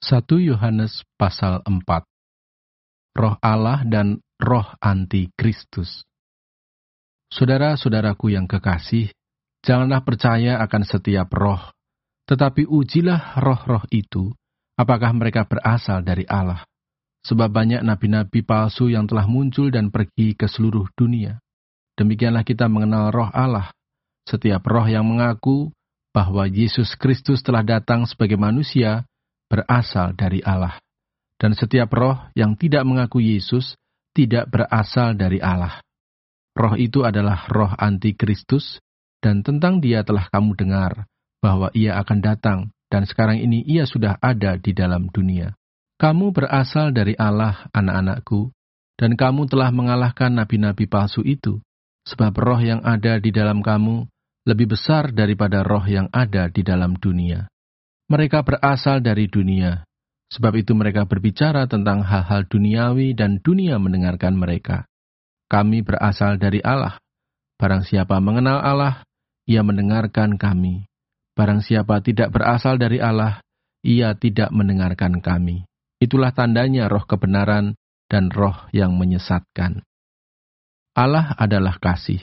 1 Yohanes pasal 4. Roh Allah dan roh anti-Kristus. Saudara-saudaraku yang kekasih, janganlah percaya akan setiap roh, tetapi ujilah roh-roh itu, apakah mereka berasal dari Allah. Sebab banyak nabi-nabi palsu yang telah muncul dan pergi ke seluruh dunia. Demikianlah kita mengenal roh Allah. Setiap roh yang mengaku bahwa Yesus Kristus telah datang sebagai manusia, berasal dari Allah. Dan setiap roh yang tidak mengaku Yesus, tidak berasal dari Allah. Roh itu adalah roh anti-Kristus, dan tentang dia telah kamu dengar, bahwa ia akan datang, dan sekarang ini ia sudah ada di dalam dunia. Kamu berasal dari Allah, anak-anakku, dan kamu telah mengalahkan nabi-nabi palsu itu, sebab roh yang ada di dalam kamu lebih besar daripada roh yang ada di dalam dunia. Mereka berasal dari dunia, sebab itu mereka berbicara tentang hal-hal duniawi dan dunia mendengarkan mereka. Kami berasal dari Allah. Barang siapa mengenal Allah, ia mendengarkan kami. Barang siapa tidak berasal dari Allah, ia tidak mendengarkan kami. Itulah tandanya roh kebenaran dan roh yang menyesatkan. Allah adalah kasih.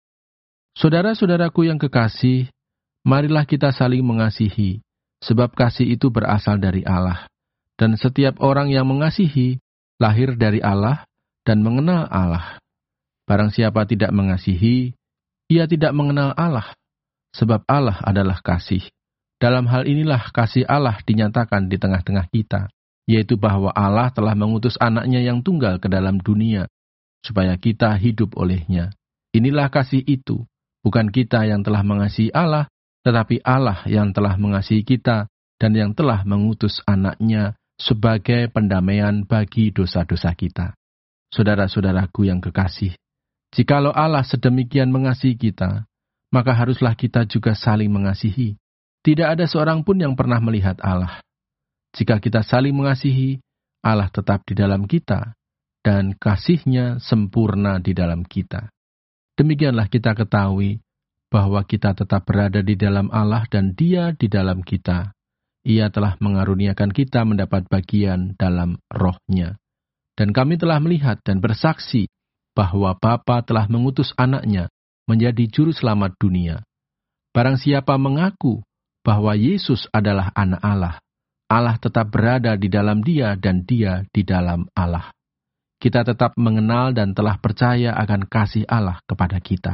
Saudara-saudaraku yang kekasih, marilah kita saling mengasihi, sebab kasih itu berasal dari Allah. Dan setiap orang yang mengasihi, lahir dari Allah dan mengenal Allah. Barang siapa tidak mengasihi, ia tidak mengenal Allah, sebab Allah adalah kasih. Dalam hal inilah kasih Allah dinyatakan di tengah-tengah kita, yaitu bahwa Allah telah mengutus anaknya yang tunggal ke dalam dunia, supaya kita hidup olehnya. Inilah kasih itu, bukan kita yang telah mengasihi Allah, tetapi Allah yang telah mengasihi kita dan yang telah mengutus anaknya sebagai pendamaian bagi dosa-dosa kita. Saudara-saudaraku yang kekasih, jikalau Allah sedemikian mengasihi kita, maka haruslah kita juga saling mengasihi. Tidak ada seorang pun yang pernah melihat Allah. Jika kita saling mengasihi, Allah tetap di dalam kita, dan kasih-Nya sempurna di dalam kita. Demikianlah kita ketahui bahwa kita tetap berada di dalam Allah dan Dia di dalam kita. Ia telah mengaruniakan kita mendapat bagian dalam roh-Nya. Dan kami telah melihat dan bersaksi bahwa Bapa telah mengutus anaknya menjadi juru selamat dunia. Barang siapa mengaku bahwa Yesus adalah anak Allah, Allah tetap berada di dalam Dia dan Dia di dalam Allah. Kita tetap mengenal dan telah percaya akan kasih Allah kepada kita.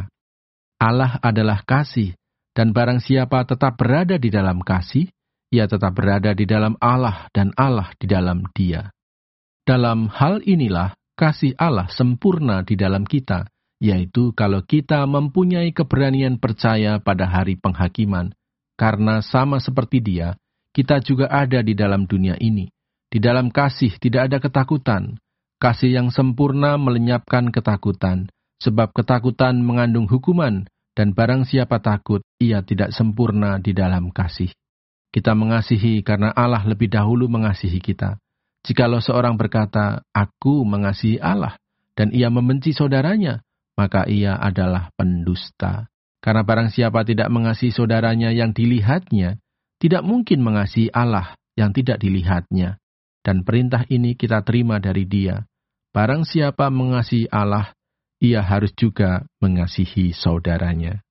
Allah adalah kasih, dan barang siapa tetap berada di dalam kasih, ia tetap berada di dalam Allah dan Allah di dalam Dia. Dalam hal inilah kasih Allah sempurna di dalam kita, yaitu kalau kita mempunyai keberanian percaya pada hari penghakiman, karena sama seperti Dia, kita juga ada di dalam dunia ini. Di dalam kasih tidak ada ketakutan. Kasih yang sempurna melenyapkan ketakutan, sebab ketakutan mengandung hukuman, dan barang siapa takut, ia tidak sempurna di dalam kasih. Kita mengasihi karena Allah lebih dahulu mengasihi kita. Jikalau seorang berkata, "Aku mengasihi Allah," dan ia membenci saudaranya, maka ia adalah pendusta. Karena barang siapa tidak mengasihi saudaranya yang dilihatnya, tidak mungkin mengasihi Allah yang tidak dilihatnya. Dan perintah ini kita terima dari Dia. Barang siapa mengasihi Allah, ia harus juga mengasihi saudaranya.